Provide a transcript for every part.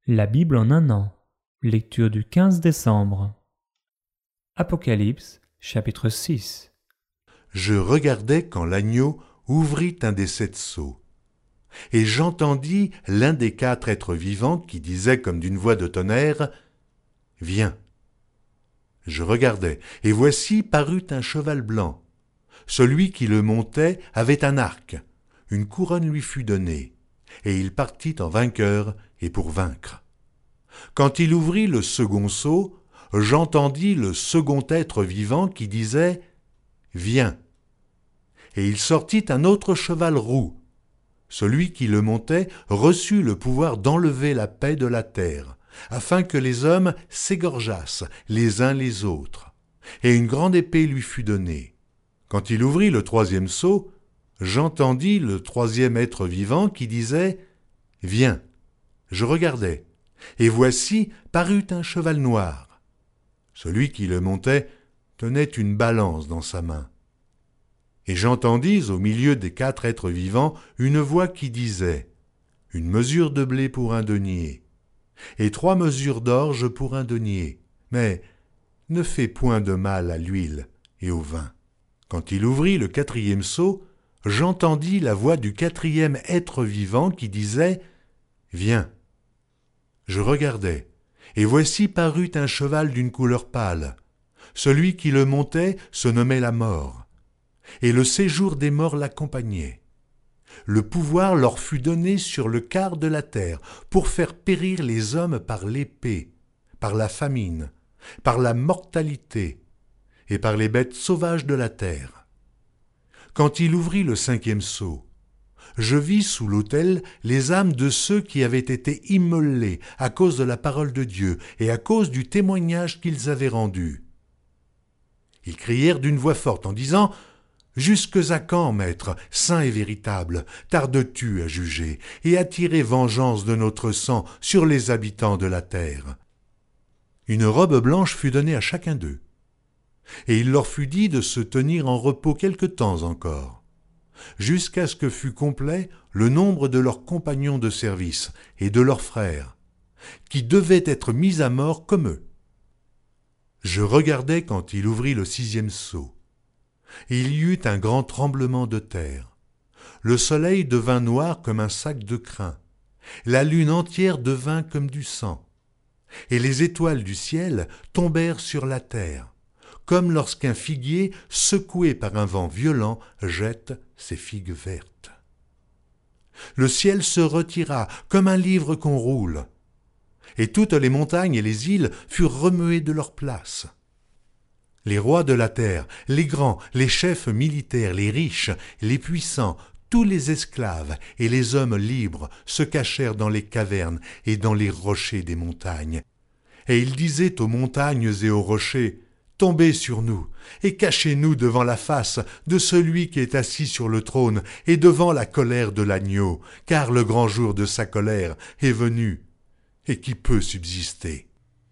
La Bible en un an. Lecture du 15 décembre. Apocalypse, chapitre 6. Je regardais quand l'agneau ouvrit un des 7 sceaux. Et j'entendis l'un des 4 êtres vivants qui disait comme d'une voix de tonnerre, « Viens !» Je regardai, et voici parut un cheval blanc. Celui qui le montait avait un arc. Une couronne lui fut donnée, et il partit en vainqueur et pour vaincre. Quand il ouvrit le second sceau, j'entendis le second être vivant qui disait « Viens !» Et il sortit un autre cheval roux. Celui qui le montait reçut le pouvoir d'enlever la paix de la terre, afin que les hommes s'égorgeassent les uns les autres. Et une grande épée lui fut donnée. Quand il ouvrit le 3e sceau, j'entendis le 3e être vivant qui disait « Viens !» Je regardai, et voici parut un cheval noir. Celui qui le montait tenait une balance dans sa main. Et j'entendis au milieu des 4 êtres vivants une voix qui disait « Une mesure de blé pour un denier, et 3 mesures d'orge pour un denier, mais ne fais point de mal à l'huile et au vin. » Quand il ouvrit le 4e sceau, j'entendis la voix du 4e être vivant qui disait « Viens !» Je regardai, et voici parut un cheval d'une couleur pâle. Celui qui le montait se nommait la mort, et le séjour des morts l'accompagnait. Le pouvoir leur fut donné sur le quart de la terre pour faire périr les hommes par l'épée, par la famine, par la mortalité et par les bêtes sauvages de la terre. Quand il ouvrit le 5e sceau, je vis sous l'autel les âmes de ceux qui avaient été immolés à cause de la parole de Dieu et à cause du témoignage qu'ils avaient rendu. Ils crièrent d'une voix forte en disant « Jusques à quand, Maître, saint et véritable, tardes-tu à juger et à tirer vengeance de notre sang sur les habitants de la terre ?» Une robe blanche fut donnée à chacun d'eux, et il leur fut dit de se tenir en repos quelque temps encore, jusqu'à ce que fût complet le nombre de leurs compagnons de service et de leurs frères, qui devaient être mis à mort comme eux. Je regardai quand il ouvrit le 6e sceau. Il y eut un grand tremblement de terre. Le soleil devint noir comme un sac de crin. La lune entière devint comme du sang. Et les étoiles du ciel tombèrent sur la terre, comme lorsqu'un figuier, secoué par un vent violent, jette ses figues vertes. Le ciel se retira comme un livre qu'on roule, et toutes les montagnes et les îles furent remuées de leur place. Les rois de la terre, les grands, les chefs militaires, les riches, les puissants, tous les esclaves et les hommes libres se cachèrent dans les cavernes et dans les rochers des montagnes. Et ils disaient aux montagnes et aux rochers, « Tombez sur nous, et cachez-nous devant la face de celui qui est assis sur le trône et devant la colère de l'agneau, car le grand jour de sa colère est venu, et qui peut subsister. »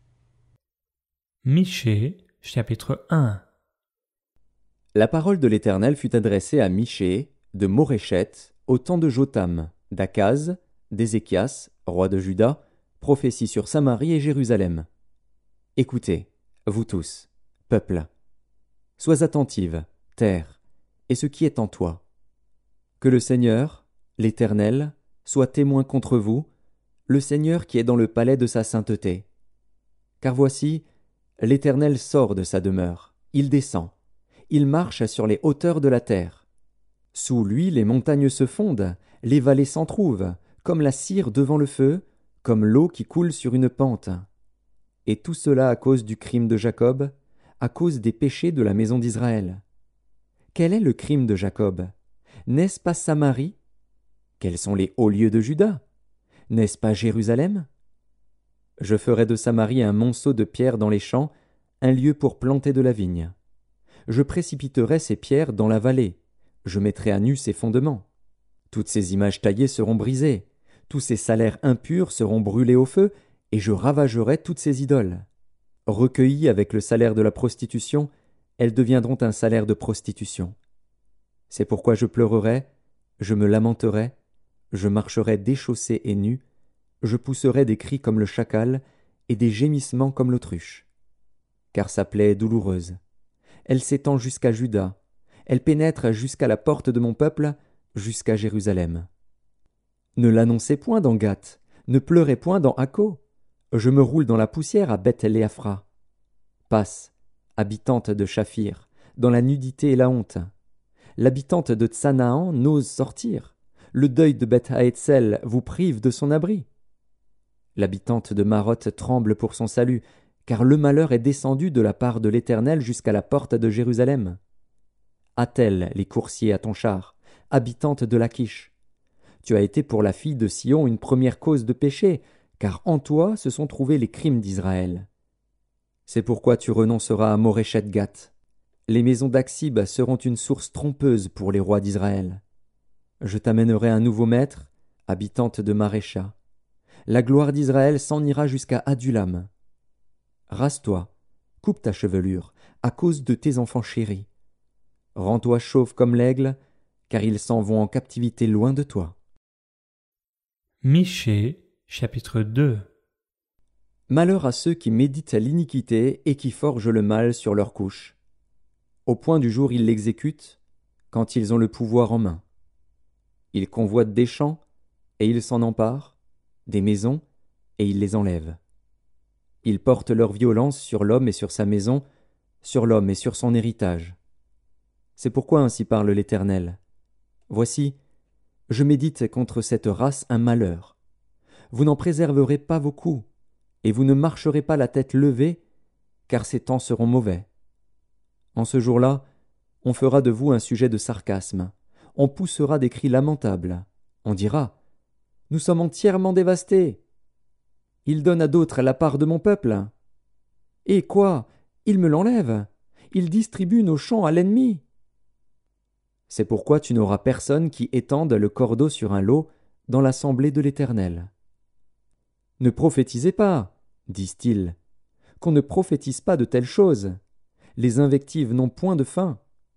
Michée, chapitre 1. La parole de l'Éternel fut adressée à Michée de Morécheth au temps de Jotham, d'Akaz, d'Ézéchias, roi de Juda, prophétie sur Samarie et Jérusalem. Écoutez, vous tous, peuple. Sois attentive, terre, et ce qui est en toi. Que le Seigneur, l'Éternel, soit témoin contre vous, le Seigneur qui est dans le palais de sa sainteté. Car voici, l'Éternel sort de sa demeure, il descend, il marche sur les hauteurs de la terre. Sous lui les montagnes se fondent, les vallées s'entrouvent, comme la cire devant le feu, comme l'eau qui coule sur une pente. Et tout cela à cause du crime de Jacob, à cause des péchés de la maison d'Israël. Quel est le crime de Jacob? N'est-ce pas Samarie? Quels sont les hauts lieux de Juda? N'est-ce pas Jérusalem? Je ferai de Samarie un monceau de pierres dans les champs, un lieu pour planter de la vigne. Je précipiterai ces pierres dans la vallée, je mettrai à nu ses fondements. Toutes ces images taillées seront brisées, tous ces salaires impurs seront brûlés au feu, et je ravagerai toutes ces idoles. Recueillies avec le salaire de la prostitution, elles deviendront un salaire de prostitution. C'est pourquoi je pleurerai, je me lamenterai, je marcherai déchaussé et nu, Je pousserai des cris comme le chacal et des gémissements comme l'autruche. Car sa plaie est douloureuse. Elle s'étend jusqu'à Juda. Elle pénètre jusqu'à la porte de mon peuple, jusqu'à Jérusalem. Ne l'annoncez point dans Gath, ne pleurez point dans Akko. Je me roule dans la poussière à Beth-Léaphra. Passe, habitante de Shaphir, dans la nudité et la honte. L'habitante de Tsanaan n'ose sortir. Le deuil de Beth-Haetzel vous prive de son abri. L'habitante de Maroth tremble pour son salut, car le malheur est descendu de la part de l'Éternel jusqu'à la porte de Jérusalem. Attelle les coursiers à ton char, habitante de Lachish. Tu as été pour la fille de Sion une première cause de péché, car en toi se sont trouvés les crimes d'Israël. C'est pourquoi tu renonceras à Moreshet-Gath. Les maisons d'Aksib seront une source trompeuse pour les rois d'Israël. Je t'amènerai un nouveau maître, habitante de Marécha. La gloire d'Israël s'en ira jusqu'à Adulam. Rase-toi, coupe ta chevelure, à cause de tes enfants chéris. Rends-toi chauve comme l'aigle, car ils s'en vont en captivité loin de toi. Michée, chapitre 2. Malheur à ceux qui méditent l'iniquité et qui forgent le mal sur leur couche. Au point du jour ils l'exécutent, quand ils ont le pouvoir en main. Ils convoitent des champs, et ils s'en emparent, des maisons, et ils les enlèvent. Ils portent leur violence sur l'homme et sur sa maison, sur l'homme et sur son héritage. C'est pourquoi ainsi parle l'Éternel. Voici, je médite contre cette race un malheur. Vous n'en préserverez pas vos coups, et vous ne marcherez pas la tête levée, car ces temps seront mauvais. En ce jour-là, on fera de vous un sujet de sarcasme, on poussera des cris lamentables, on dira « Nous sommes entièrement dévastés. Il donne à d'autres la part de mon peuple. Et quoi? Il me l'enlève. Il distribue nos champs à l'ennemi. » C'est pourquoi tu n'auras personne qui étende le cordeau sur un lot dans l'assemblée de l'Éternel. Ne prophétisez pas, disent-ils, qu'on ne prophétise pas de telles choses. Les invectives n'ont point de fin.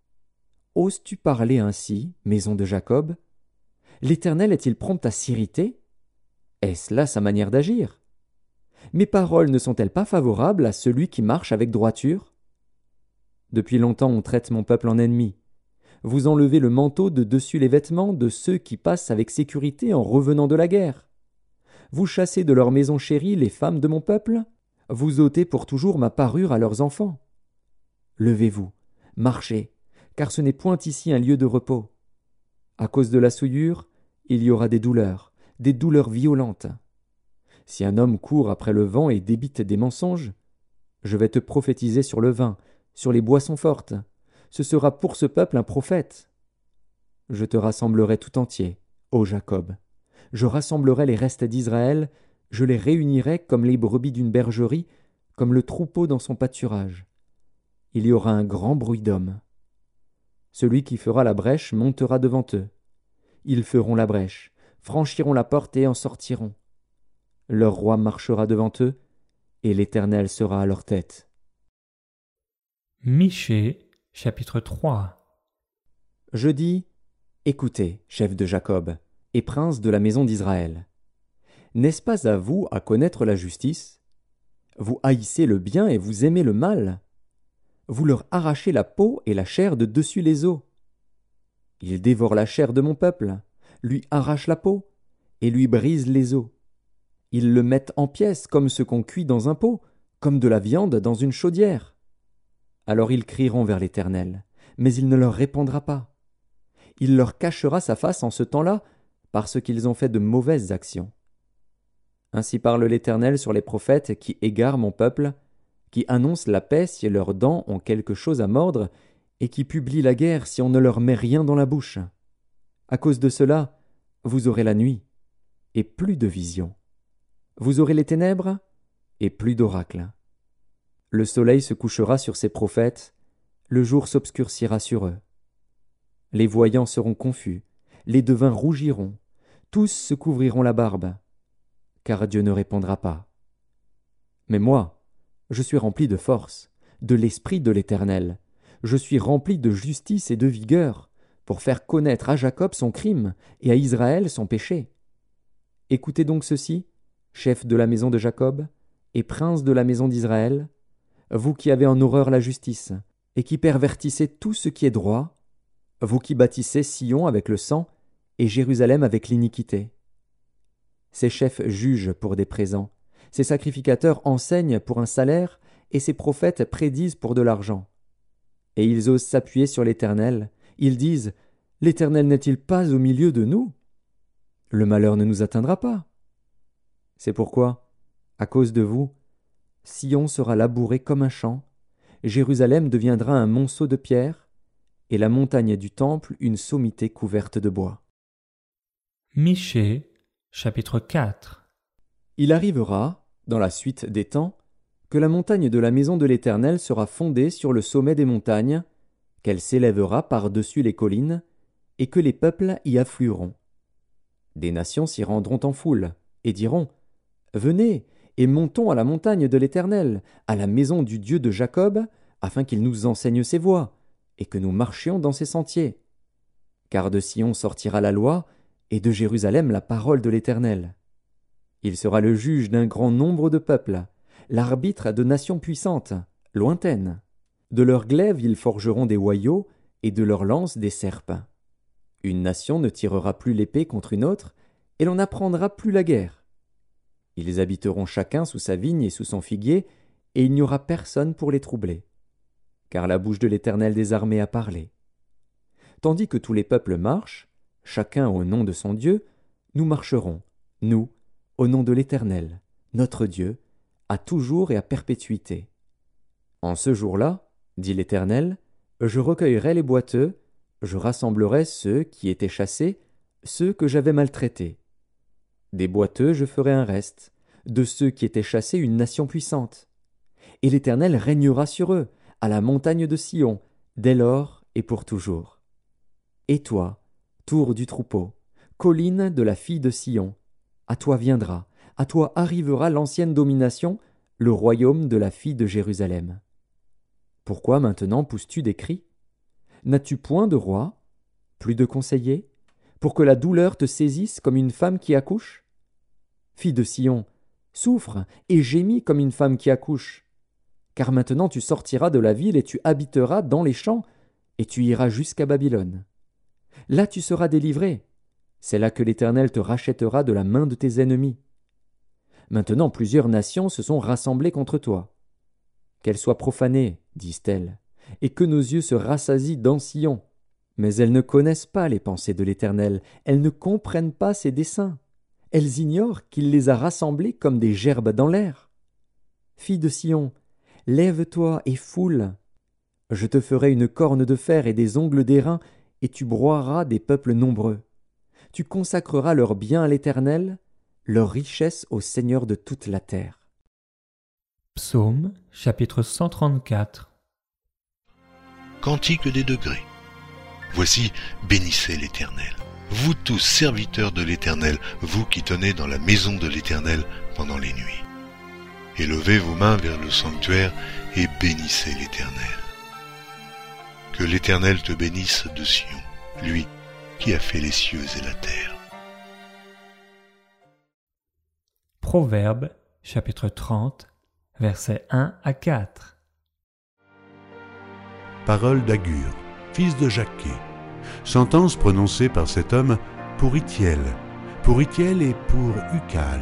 Oses-tu parler ainsi, maison de Jacob? L'Éternel est-il prompt à s'irriter? Est-ce là sa manière d'agir? Mes paroles ne sont-elles pas favorables à celui qui marche avec droiture? Depuis longtemps on traite mon peuple en ennemi. Vous enlevez le manteau de dessus les vêtements de ceux qui passent avec sécurité en revenant de la guerre. Vous chassez de leur maison chérie les femmes de mon peuple. Vous ôtez pour toujours ma parure à leurs enfants. Levez-vous, marchez, car ce n'est point ici un lieu de repos. À cause de la souillure, il y aura des douleurs violentes. Si un homme court après le vent et débite des mensonges, je vais te prophétiser sur le vin, sur les boissons fortes. Ce sera pour ce peuple un prophète. Je te rassemblerai tout entier, ô Jacob. Je rassemblerai les restes d'Israël, je les réunirai comme les brebis d'une bergerie, comme le troupeau dans son pâturage. Il y aura un grand bruit d'hommes. Celui qui fera la brèche montera devant eux. Ils feront la brèche, franchiront la porte et en sortiront. Leur roi marchera devant eux, et l'Éternel sera à leur tête. Michée, chapitre 3. Je dis, écoutez, chef de Jacob, et prince de la maison d'Israël. N'est-ce pas à vous à connaître la justice? Vous haïssez le bien et vous aimez le mal. Vous leur arrachez la peau et la chair de dessus les os. Ils dévorent la chair de mon peuple, lui arrachent la peau, et lui brisent les os. Ils le mettent en pièces comme ce qu'on cuit dans un pot, comme de la viande dans une chaudière. Alors ils crieront vers l'Éternel, mais il ne leur répondra pas. Il leur cachera sa face en ce temps-là, parce qu'ils ont fait de mauvaises actions. Ainsi parle l'Éternel sur les prophètes qui égarent mon peuple, qui annoncent la paix si leurs dents ont quelque chose à mordre, et qui publient la guerre si on ne leur met rien dans la bouche. À cause de cela, vous aurez la nuit, et plus de visions. Vous aurez les ténèbres, et plus d'oracles. Le soleil se couchera sur ces prophètes, le jour s'obscurcira sur eux. Les voyants seront confus, les devins rougiront, tous se couvriront la barbe, car Dieu ne répondra pas. Mais moi, je suis rempli de force, de l'esprit de l'Éternel. Je suis rempli de justice et de vigueur, pour faire connaître à Jacob son crime et à Israël son péché. Écoutez donc ceci, chef de la maison de Jacob et prince de la maison d'Israël, vous qui avez en horreur la justice et qui pervertissez tout ce qui est droit, vous qui bâtissez Sion avec le sang et Jérusalem avec l'iniquité. Ces chefs jugent pour des présents, ces sacrificateurs enseignent pour un salaire et ces prophètes prédisent pour de l'argent. Et ils osent s'appuyer sur l'Éternel, ils disent « L'Éternel n'est-il pas au milieu de nous ? Le malheur ne nous atteindra pas. » C'est pourquoi, à cause de vous, Sion sera labouré comme un champ, Jérusalem deviendra un monceau de pierre, et la montagne du temple une sommité couverte de bois. Michée, chapitre 4. Il arrivera, dans la suite des temps, que la montagne de la maison de l'Éternel sera fondée sur le sommet des montagnes, qu'elle s'élèvera par-dessus les collines, et que les peuples y afflueront. Des nations s'y rendront en foule, et diront « Venez, et montons à la montagne de l'Éternel, à la maison du Dieu de Jacob, afin qu'il nous enseigne ses voies, et que nous marchions dans ses sentiers. Car de Sion sortira la loi, et de Jérusalem la parole de l'Éternel. Il sera le juge d'un grand nombre de peuples, l'arbitre de nations puissantes, lointaines. De leurs glaives ils forgeront des hoyaux, et de leurs lances des serpes. Une nation ne tirera plus l'épée contre une autre, et l'on n'apprendra plus la guerre. Ils habiteront chacun sous sa vigne et sous son figuier, et il n'y aura personne pour les troubler. Car la bouche de l'Éternel des armées a parlé. Tandis que tous les peuples marchent, chacun au nom de son Dieu, nous marcherons, nous, au nom de l'Éternel, notre Dieu, à toujours et à perpétuité. En ce jour-là, dit l'Éternel, je recueillerai les boiteux, je rassemblerai ceux qui étaient chassés, ceux que j'avais maltraités. Des boiteux je ferai un reste, de ceux qui étaient chassés une nation puissante. Et l'Éternel régnera sur eux, à la montagne de Sion, dès lors et pour toujours. Et toi, tour du troupeau, colline de la fille de Sion, à toi viendra, à toi arrivera l'ancienne domination, le royaume de la fille de Jérusalem. Pourquoi maintenant pousses-tu des cris? N'as-tu point de roi, plus de conseillers, pour que la douleur te saisisse comme une femme qui accouche? Fille de Sion, souffre et gémis comme une femme qui accouche. Car maintenant tu sortiras de la ville et tu habiteras dans les champs, et tu iras jusqu'à Babylone. Là tu seras délivré. C'est là que l'Éternel te rachètera de la main de tes ennemis. Maintenant plusieurs nations se sont rassemblées contre toi. Qu'elles soient profanées, disent-elles, et que nos yeux se rassasient dans Sion. Mais elles ne connaissent pas les pensées de l'Éternel, elles ne comprennent pas ses desseins. Elles ignorent qu'il les a rassemblées comme des gerbes dans l'air. Fille de Sion, lève-toi et foule. Je te ferai une corne de fer et des ongles d'airain, et tu broieras des peuples nombreux. Tu consacreras leurs biens à l'Éternel, leur richesse au Seigneur de toute la terre. Psaume, chapitre 134. Cantique des degrés. Voici, bénissez l'Éternel. Vous tous serviteurs de l'Éternel, vous qui tenez dans la maison de l'Éternel pendant les nuits. Élevez vos mains vers le sanctuaire et bénissez l'Éternel. Que l'Éternel te bénisse de Sion, lui qui a fait les cieux et la terre. Proverbes, chapitre 30, versets 1 à 4. Parole d'Agur, fils de Jaquet. Sentence prononcée par cet homme pour Ithiel et pour Ucal.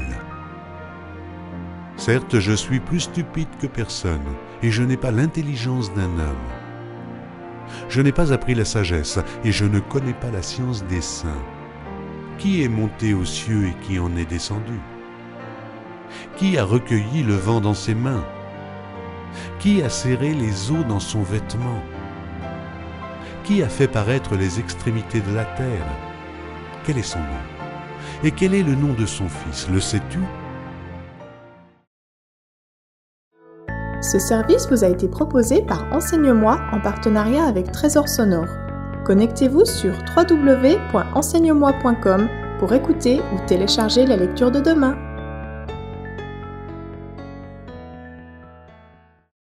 Certes, je suis plus stupide que personne, et je n'ai pas l'intelligence d'un homme. Je n'ai pas appris la sagesse, et je ne connais pas la science des saints. Qui est monté aux cieux et qui en est descendu? Qui a recueilli le vent dans ses mains? Qui a serré les eaux dans son vêtement? Qui a fait paraître les extrémités de la terre? Quel est son nom? Et quel est le nom de son fils? Le sais-tu? Ce service vous a été proposé par Enseigne-moi en partenariat avec Trésor Sonore. Connectez-vous sur www.enseigne-moi.com pour écouter ou télécharger la lecture de demain.